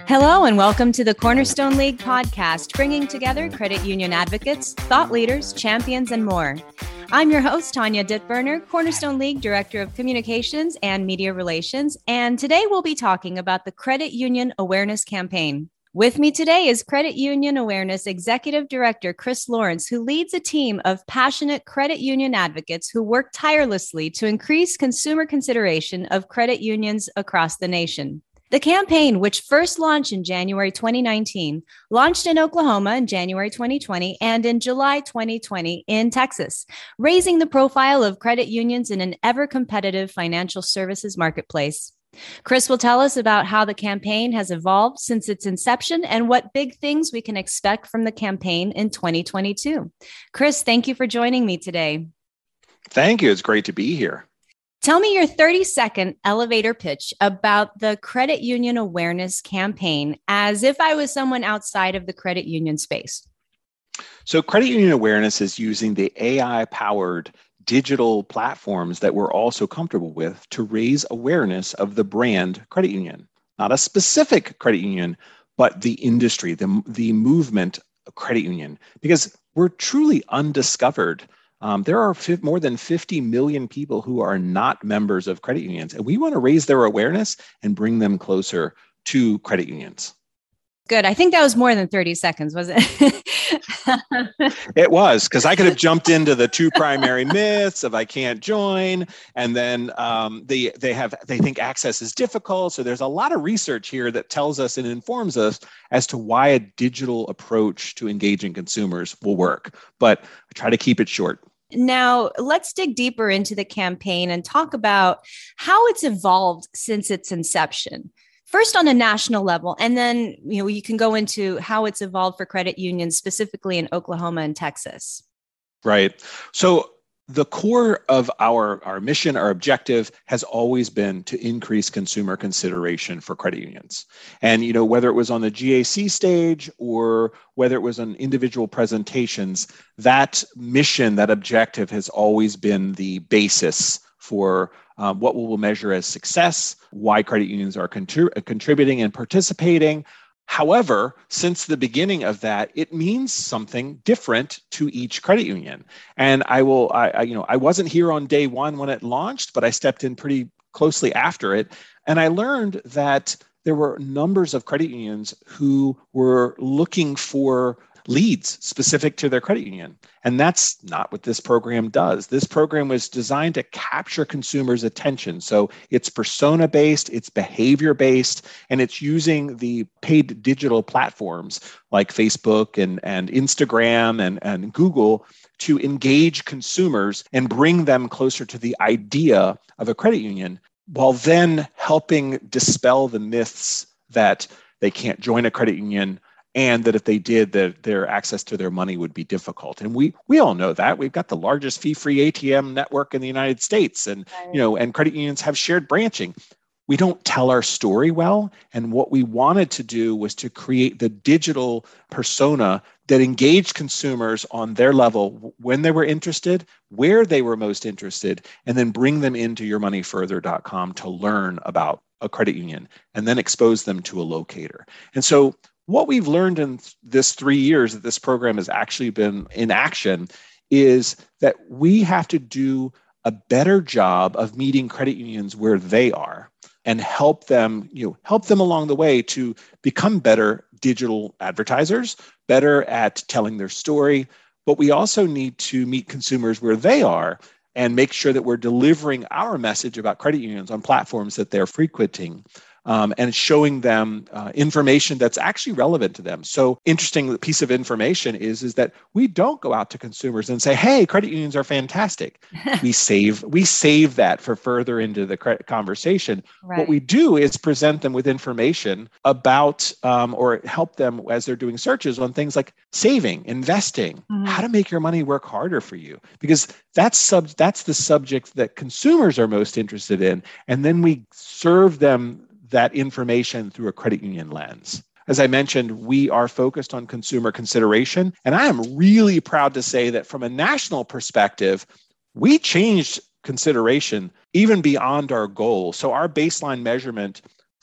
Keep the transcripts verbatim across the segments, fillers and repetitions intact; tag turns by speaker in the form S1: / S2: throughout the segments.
S1: Hello and welcome to the Cornerstone League podcast, bringing together credit union advocates, thought leaders, champions, and more. I'm your host, Tanya Dittberner, Cornerstone League Director of Communications and Media Relations, and today we'll be talking about the Credit Union Awareness Campaign. With me today is Credit Union Awareness Executive Director Chris Lawrence, who leads a team of passionate credit union advocates who work tirelessly to increase consumer consideration of credit unions across the nation. The campaign, which first launched in January twenty nineteen, launched in Oklahoma in January twenty twenty and in July twenty twenty in Texas, raising the profile of credit unions in an ever-competitive financial services marketplace. Chris will tell us about how the campaign has evolved since its inception and what big things we can expect from the campaign in twenty twenty-two. Chris, thank you for joining me today.
S2: Thank you. It's great to be here.
S1: Tell me your thirty-second elevator pitch about the Credit Union Awareness Campaign, as if I was someone outside of the credit union space.
S2: So Credit Union Awareness is using the A I-powered digital platforms that we're also comfortable with to raise awareness of the brand credit union, not a specific credit union, but the industry, the, the movement of credit union, because we're truly undiscovered. Um, there are f- more than fifty million people who are not members of credit unions, and we want to raise their awareness and bring them closer to credit unions.
S1: Good. I think that was more than thirty seconds, was it?
S2: It was, because I could have jumped into the two primary myths of I can't join, and then um, they they have they think access is difficult. So there's a lot of research here that tells us and informs us as to why a digital approach to engaging consumers will work. But I try to keep it short.
S1: Now, let's dig deeper into the campaign and talk about how it's evolved since its inception. First on a national level, and then you know you can go into how it's evolved for credit unions, specifically in Oklahoma and Texas.
S2: Right. So the core of our, our mission, our objective has always been to increase consumer consideration for credit unions. And, you know, whether it was on the G A C stage or whether it was on individual presentations, that mission, that objective has always been the basis for uh, what we will measure as success, why credit unions are contri- contributing and participating. However, since the beginning of that, it means something different to each credit union. And I will, I, I, you know, I wasn't here on day one when it launched, but I stepped in pretty closely after it. And I learned that there were numbers of credit unions who were looking for leads specific to their credit union. And that's not what this program does. This program was designed to capture consumers' attention. So it's persona-based, it's behavior-based, and it's using the paid digital platforms like Facebook and, and Instagram and, and Google to engage consumers and bring them closer to the idea of a credit union, while then helping dispel the myths that they can't join a credit union, and that if they did, that their access to their money would be difficult. And we we all know that. We've got the largest fee-free A T M network in the United States, and you know, and credit unions have shared branching. We don't tell our story well, and what we wanted to do was to create the digital persona that engaged consumers on their level when they were interested, where they were most interested, and then bring them into your money further dot com to learn about a credit union, and then expose them to a locator. And so what we've learned in this three years that this program has actually been in action is that we have to do a better job of meeting credit unions where they are and help them, you know, help them along the way to become better digital advertisers, better at telling their story. But we also need to meet consumers where they are and make sure that we're delivering our message about credit unions on platforms that they're frequenting. Um, and showing them uh, information that's actually relevant to them. So interesting piece of information is, is that we don't go out to consumers and say, hey, credit unions are fantastic. we save we save that for further into the credit conversation. Right. What we do is present them with information about um, or help them as they're doing searches on things like saving, investing, mm-hmm. how to make your money work harder for you. Because that's sub that's the subject that consumers are most interested in. And then we serve them that information through a credit union lens. As I mentioned, we are focused on consumer consideration. And I am really proud to say that from a national perspective, we changed consideration even beyond our goal. So our baseline measurement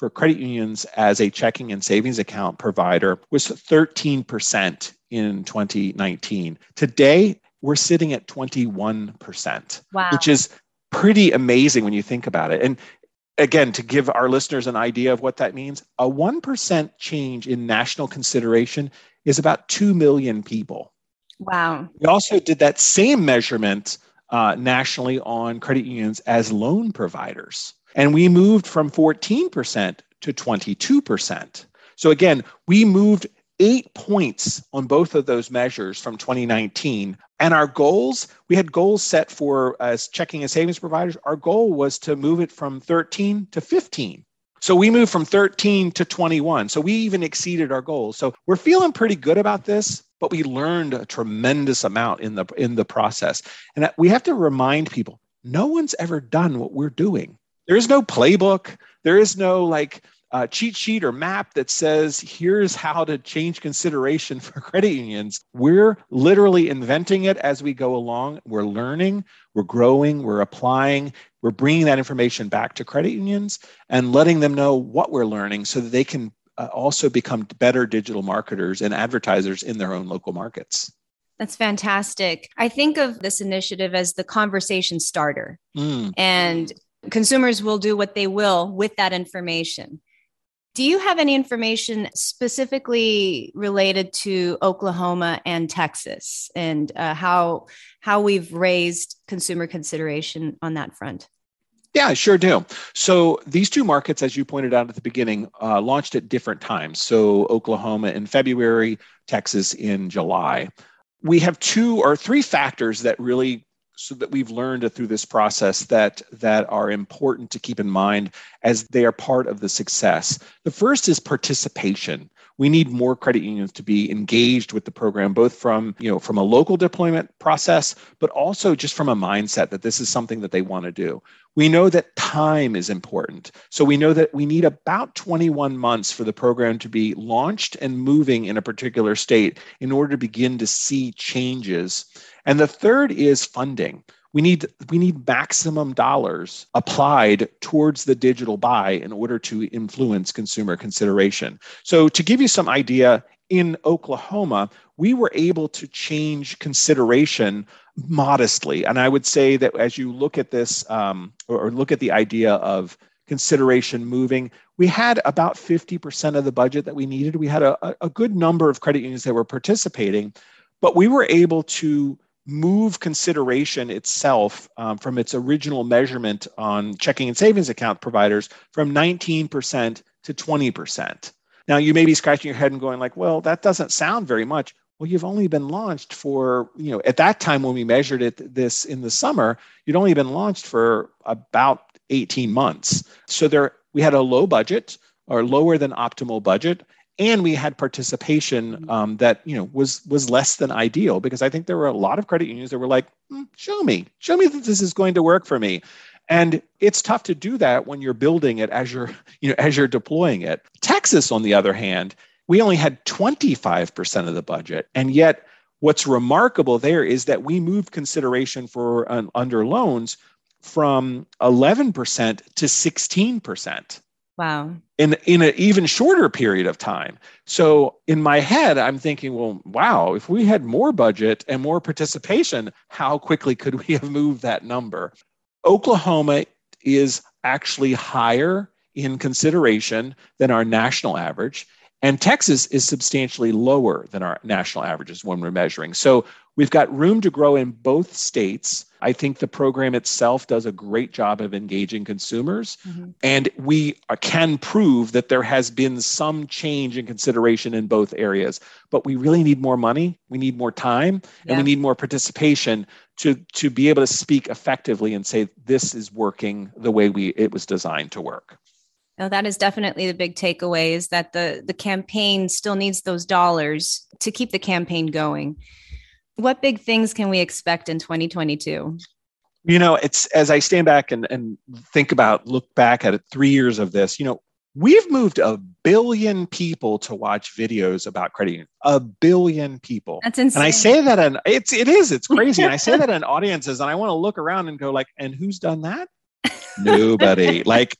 S2: for credit unions as a checking and savings account provider was thirteen percent in twenty nineteen. Today, we're sitting at twenty-one percent,
S1: wow.
S2: which is pretty amazing when you think about it. And again, to give our listeners an idea of what that means, a one percent change in national consideration is about two million people.
S1: Wow.
S2: We also did that same measurement uh, nationally on credit unions as loan providers. And we moved from fourteen percent to twenty-two percent. So again, we moved eight points on both of those measures from twenty nineteen. And our goals, we had goals set for as checking and savings providers. Our goal was to move it from thirteen to fifteen. So we moved from thirteen to twenty-one. So we even exceeded our goals. So we're feeling pretty good about this, but we learned a tremendous amount in the in the process. And we have to remind people, no one's ever done what we're doing. There is no playbook. There is no like uh, cheat sheet or map that says, here's how to change consideration for credit unions. We're literally inventing it as we go along. We're learning, we're growing, we're applying, we're bringing that information back to credit unions and letting them know what we're learning so that they can uh, also become better digital marketers and advertisers in their own local markets.
S1: That's fantastic. I think of this initiative as the conversation starter. Mm. And consumers will do what they will with that information. Do you have any information specifically related to Oklahoma and Texas and uh, how how we've raised consumer consideration on that front?
S2: Yeah, I sure do. So these two markets, as you pointed out at the beginning, uh, launched at different times. So Oklahoma in February, Texas in July. We have two or three factors that really so that we've learned through this process that, that are important to keep in mind as they are part of the success. The first is participation. We need more credit unions to be engaged with the program, both from, you know, from a local deployment process, but also just from a mindset that this is something that they want to do. We know that time is important. So we know that we need about twenty-one months for the program to be launched and moving in a particular state in order to begin to see changes. And the third is funding. We need, we need maximum dollars applied towards the digital buy in order to influence consumer consideration. So to give you some idea, in Oklahoma, we were able to change consideration modestly. And I would say that as you look at this um, or, or look at the idea of consideration moving, we had about fifty percent of the budget that we needed. We had a, a good number of credit unions that were participating, but we were able to move consideration itself um, from its original measurement on checking and savings account providers from nineteen percent to twenty percent. Now, you may be scratching your head and going like, well, that doesn't sound very much. Well, you've only been launched for, you know, at that time when we measured it this in the summer, you'd only been launched for about eighteen months. So there, we had a low budget or lower than optimal budget. And we had participation um, that, you know, was was less than ideal, because I think there were a lot of credit unions that were like, mm, show me, show me that this is going to work for me. And it's tough to do that when you're building it as you're, you know, as you're deploying it. Texas, on the other hand, we only had twenty-five percent of the budget. And yet what's remarkable there is that we moved consideration for um, under loans from eleven percent to sixteen percent.
S1: Wow.
S2: In, in an even shorter period of time. So in my head, I'm thinking, well, wow, if we had more budget and more participation, how quickly could we have moved that number? Oklahoma is actually higher in consideration than our national average, and Texas is substantially lower than our national averages when we're measuring. So we've got room to grow in both states. I think the program itself does a great job of engaging consumers. Mm-hmm. And we can prove that there has been some change in consideration in both areas. But we really need more money. We need more time. Yeah. And we need more participation to, to be able to speak effectively and say, this is working the way we it was designed to work.
S1: No, that is definitely the big takeaway, is that the, the campaign still needs those dollars to keep the campaign going. What big things can we expect in twenty twenty-two?
S2: You know, it's as I stand back and, and think about, look back at it, three years of this, you know, we've moved a billion people to watch videos about credit union. A billion people.
S1: That's insane.
S2: And I say that, and it's, it is, it's crazy. And I say that in audiences, and I want to look around and go like, and who's done that? Nobody. Like,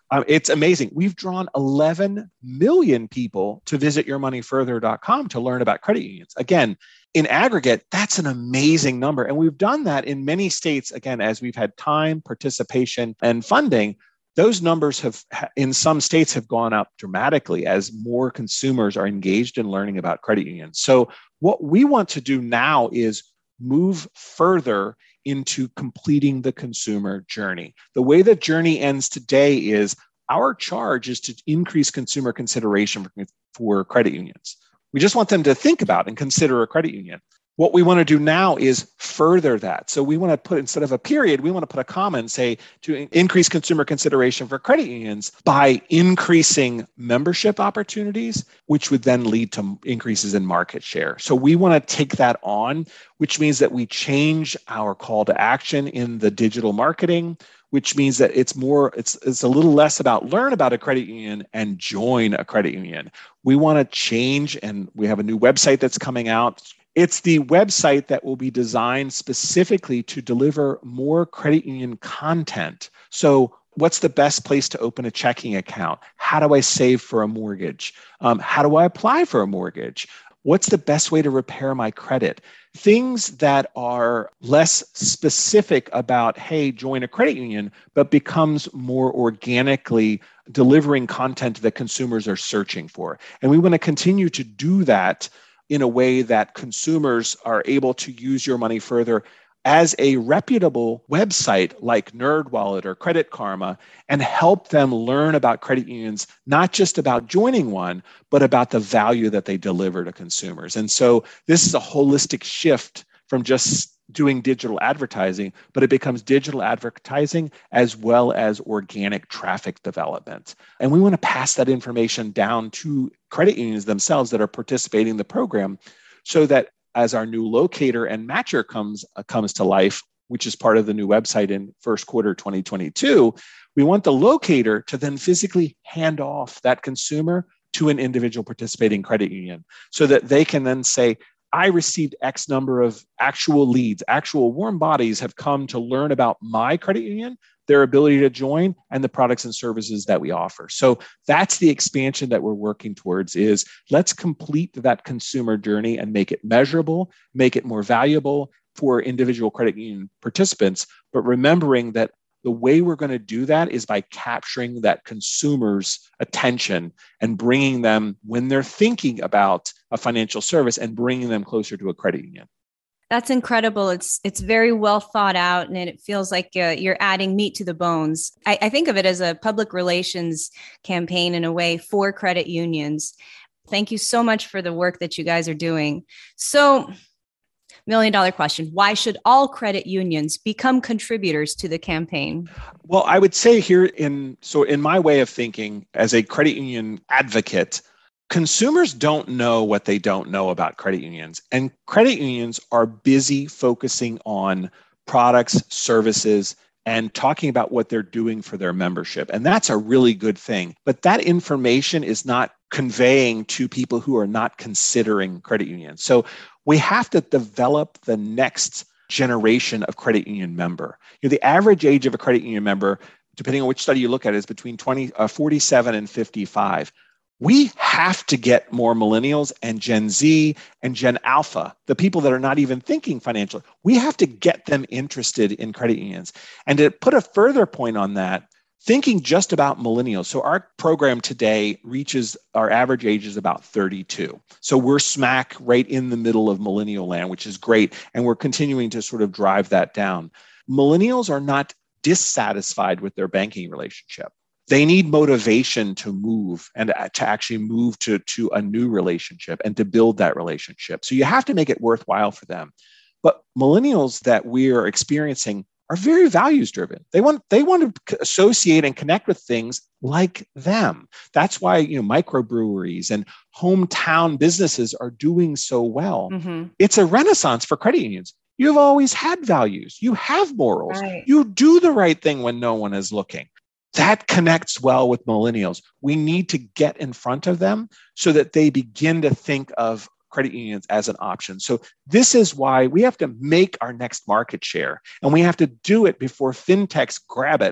S2: Um, it's amazing. We've drawn eleven million people to visit your money further dot com to learn about credit unions. Again, in aggregate, that's an amazing number. And we've done that in many states, again, as we've had time, participation, and funding. Those numbers have, in some states, have gone up dramatically as more consumers are engaged in learning about credit unions. So what we want to do now is move further into completing the consumer journey. The way the journey ends today is our charge is to increase consumer consideration for, for credit unions. We just want them to think about and consider a credit union. What we want to do now is further that. So we want to put, instead of a period, we want to put a comma and say to increase consumer consideration for credit unions by increasing membership opportunities, which would then lead to increases in market share. So we want to take that on, which means that we change our call to action in the digital marketing, which means that it's more, it's, it's a little less about learn about a credit union and join a credit union. We want to change, and we have a new website that's coming out. It's the website that will be designed specifically to deliver more credit union content. So what's the best place to open a checking account? How do I save for a mortgage? Um, how do I apply for a mortgage? What's the best way to repair my credit? Things that are less specific about, hey, join a credit union, but becomes more organically delivering content that consumers are searching for. And we want to continue to do that in a way that consumers are able to use Your Money Further as a reputable website like NerdWallet or Credit Karma, and help them learn about credit unions, not just about joining one, but about the value that they deliver to consumers. And so this is a holistic shift from just doing digital advertising, but it becomes digital advertising as well as organic traffic development. And we want to pass that information down to credit unions themselves that are participating in the program, so that as our new locator and matcher comes, uh, comes to life, which is part of the new website in first quarter twenty twenty-two, we want the locator to then physically hand off that consumer to an individual participating credit union so that they can then say, I received X number of actual leads, actual warm bodies have come to learn about my credit union, their ability to join, and the products and services that we offer. So that's the expansion that we're working towards, is let's complete that consumer journey and make it measurable, make it more valuable for individual credit union participants, but remembering that the way we're going to do that is by capturing that consumer's attention and bringing them, when they're thinking about a financial service, and bringing them closer to a credit union.
S1: That's incredible. It's it's very well thought out, and it feels like uh, you're adding meat to the bones. I, I think of it as a public relations campaign in a way for credit unions. Thank you so much for the work that you guys are doing. So, million dollar question, why should all credit unions become contributors to the campaign?
S2: Well, I would say here in, so in my way of thinking as a credit union advocate, consumers don't know what they don't know about credit unions. And credit unions are busy focusing on products, services, and talking about what they're doing for their membership. And that's a really good thing. But that information is not conveying to people who are not considering credit unions. So we have to develop the next generation of credit union member. You know, the average age of a credit union member, depending on which study you look at, is between twenty, uh, forty-seven and fifty-five. We have to get more millennials and Gen Z and Gen Alpha, the people that are not even thinking financial. We have to get them interested in credit unions. And to put a further point on that, thinking just about millennials. So our program today reaches, our average age is about thirty-two. So we're smack right in the middle of millennial land, which is great. And we're continuing to sort of drive that down. Millennials are not dissatisfied with their banking relationship. They need motivation to move and to actually move to, to a new relationship and to build that relationship. So you have to make it worthwhile for them. But millennials that we are experiencing are very values driven. They want they want to associate and connect with things like them. That's why, you know, microbreweries and hometown businesses are doing so well. Mm-hmm. It's a renaissance for credit unions. You've always had values. You have morals. Right. You do the right thing when no one is looking. That connects well with millennials. We need to get in front of them so that they begin to think of credit unions as an option. So this is why we have to make our next market share, and we have to do it before fintechs grab it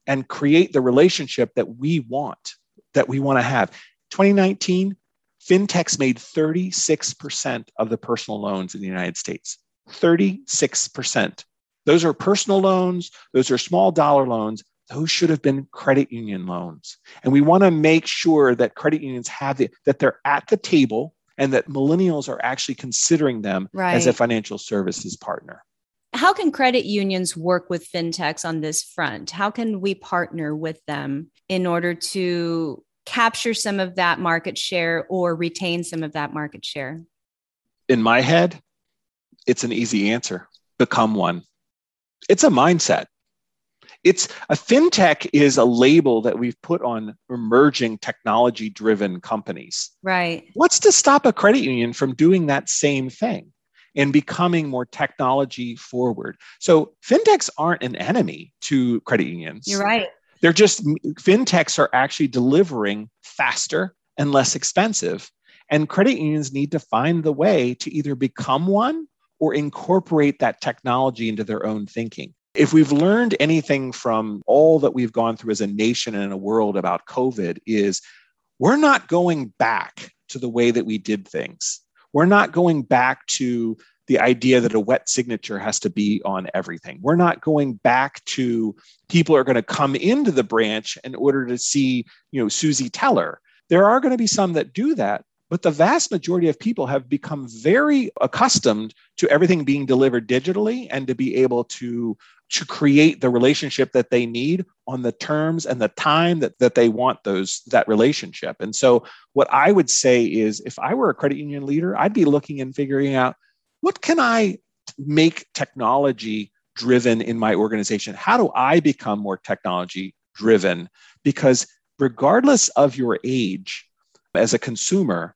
S2: and create the relationship that we want, that we want to have. twenty nineteen, fintechs made thirty-six percent of the personal loans in the United States. thirty-six percent. Those are personal loans. Those are small dollar loans. Those should have been credit union loans. And we want to make sure that credit unions have the, that they're at the table and that millennials are actually considering them
S1: right.
S2: as a financial services partner.
S1: How can credit unions work with fintechs on this front? How can we partner with them in order to capture some of that market share or retain some of that market share?
S2: In my head, it's an easy answer. Become one. It's a mindset. It's a fintech is a label that we've put on emerging technology-driven companies.
S1: Right.
S2: What's to stop a credit union from doing that same thing and becoming more technology forward? So fintechs aren't an enemy to credit unions.
S1: You're right.
S2: They're just, fintechs are actually delivering faster and less expensive. And credit unions need to find the way to either become one or incorporate that technology into their own thinking. If we've learned anything from all that we've gone through as a nation and a world about COVID, is we're not going back to the way that we did things. We're not going back to the idea that a wet signature has to be on everything. We're not going back to people are going to come into the branch in order to see, you know, Susie Teller. There are going to be some that do that, but the vast majority of people have become very accustomed to everything being delivered digitally and to be able to, to create the relationship that they need on the terms and the time that, that they want those that relationship. And so what I would say is, if I were a credit union leader, I'd be looking and figuring out, what can I make technology driven in my organization? How do I become more technology driven? Because regardless of your age, as a consumer,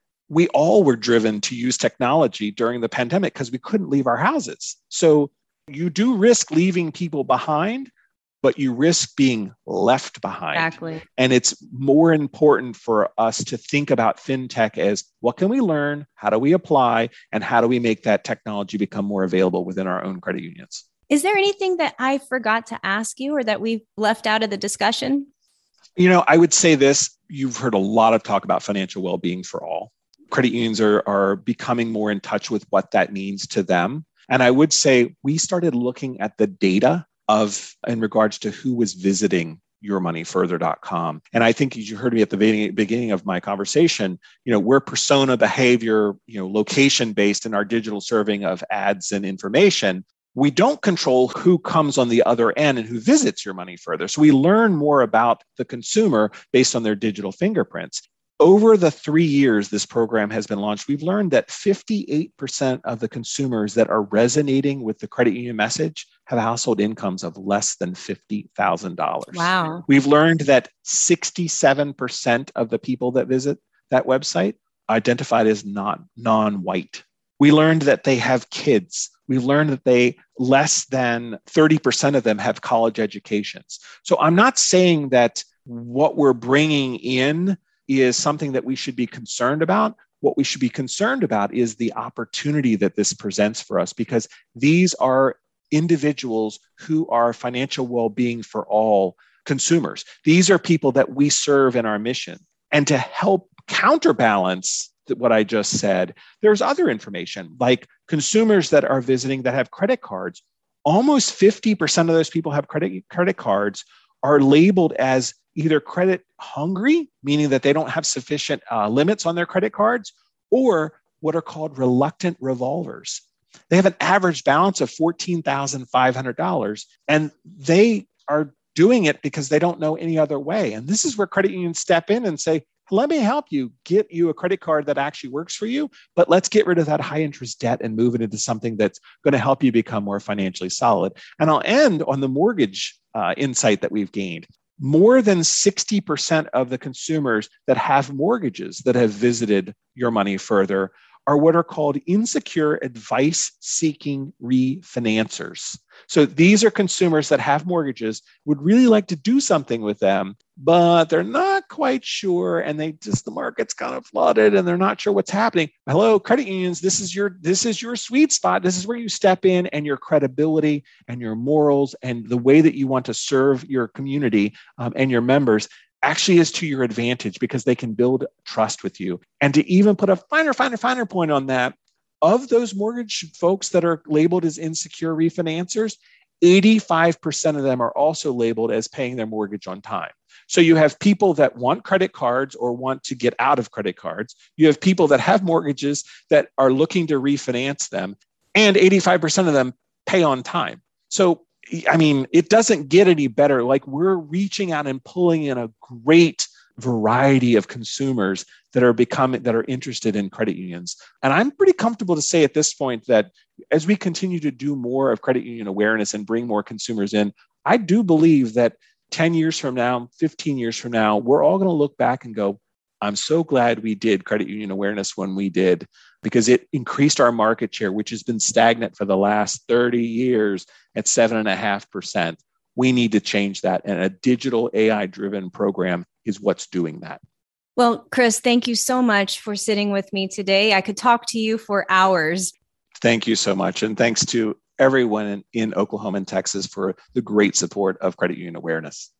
S2: we all were driven to use technology during the pandemic because we couldn't leave our houses. So you do risk leaving people behind, but you risk being left behind.
S1: Exactly.
S2: And it's more important for us to think about fintech as, what can we learn? How do we apply? And how do we make that technology become more available within our own credit unions?
S1: Is there anything that I forgot to ask you or that we've left out of the discussion?
S2: You know, I would say this. You've heard a lot of talk about financial well-being for all. Credit unions are, are becoming more in touch with what that means to them. And I would say we started looking at the data of in regards to who was visiting your money further dot com. And I think, as you heard me at the beginning, beginning of my conversation, you know, we're persona behavior, you know, location based in our digital serving of ads and information. We don't control who comes on the other end and who visits your money further. So we learn more about the consumer based on their digital fingerprints. Over the three years this program has been launched, we've learned that fifty-eight percent of the consumers that are resonating with the credit union message have household incomes of less than fifty thousand dollars.
S1: Wow.
S2: We've learned that sixty-seven percent of the people that visit that website are identified as not non-white. We learned that they have kids. We've learned that they less than thirty percent of them have college educations. So I'm not saying that what we're bringing in is something that we should be concerned about. What we should be concerned about is the opportunity that this presents for us, because these are individuals who are financial well-being for all consumers. These are people that we serve in our mission. And to help counterbalance what I just said, there's other information like consumers that are visiting that have credit cards. Almost fifty percent of those people have credit credit cards are labeled as either credit hungry, meaning that they don't have sufficient uh, limits on their credit cards, or what are called reluctant revolvers. They have an average balance of fourteen thousand five hundred dollars, and they are doing it because they don't know any other way. And this is where credit unions step in and say, let me help you get you a credit card that actually works for you, but let's get rid of that high interest debt and move it into something that's going to help you become more financially solid. And I'll end on the mortgage uh, insight that we've gained. More than sixty percent of the consumers that have mortgages that have visited Your Money Further are what are called insecure advice-seeking refinancers. So these are consumers that have mortgages, would really like to do something with them, but they're not not quite sure, and they just, the market's kind of flooded and they're not sure what's happening. Hello, credit unions, this is your, this is your sweet spot. This is where you step in, and your credibility and your morals and the way that you want to serve your community um, and your members actually is to your advantage, because they can build trust with you. And to even put a finer, finer, finer point on that, of those mortgage folks that are labeled as insecure refinancers, eighty-five percent of them are also labeled as paying their mortgage on time. So you have people that want credit cards or want to get out of credit cards. You have people that have mortgages that are looking to refinance them, and eighty-five percent of them pay on time. So, I mean, it doesn't get any better. Like, we're reaching out and pulling in a great variety of consumers that are becoming, that are interested in credit unions. And I'm pretty comfortable to say at this point that as we continue to do more of credit union awareness and bring more consumers in, I do believe that ten years from now, fifteen years from now, we're all going to look back and go, I'm so glad we did credit union awareness when we did, because it increased our market share, which has been stagnant for the last thirty years at seven and a half percent. We need to change that. And a digital A I-driven program is what's doing that.
S1: Well, Chris, thank you so much for sitting with me today. I could talk to you for hours.
S2: Thank you so much. And thanks to everyone in, in Oklahoma and Texas for the great support of credit union awareness.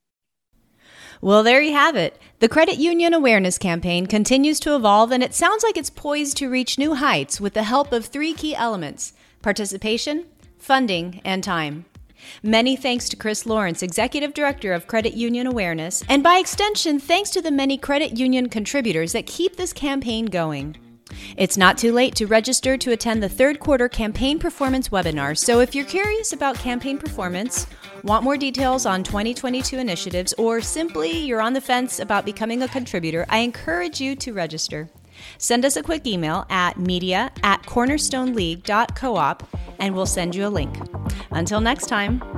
S1: Well, there you have it. The Credit Union Awareness Campaign continues to evolve, and it sounds like it's poised to reach new heights with the help of three key elements: participation, funding, and time. Many thanks to Chris Lawrence, Executive Director of Credit Union Awareness, and by extension, thanks to the many credit union contributors that keep this campaign going. It's not too late to register to attend the third quarter campaign performance webinar, so if you're curious about campaign performance, want more details on twenty twenty-two initiatives, or simply you're on the fence about becoming a contributor, I encourage you to register. Send us a quick email at media at cornerstone league dot coop and we'll send you a link. Until next time.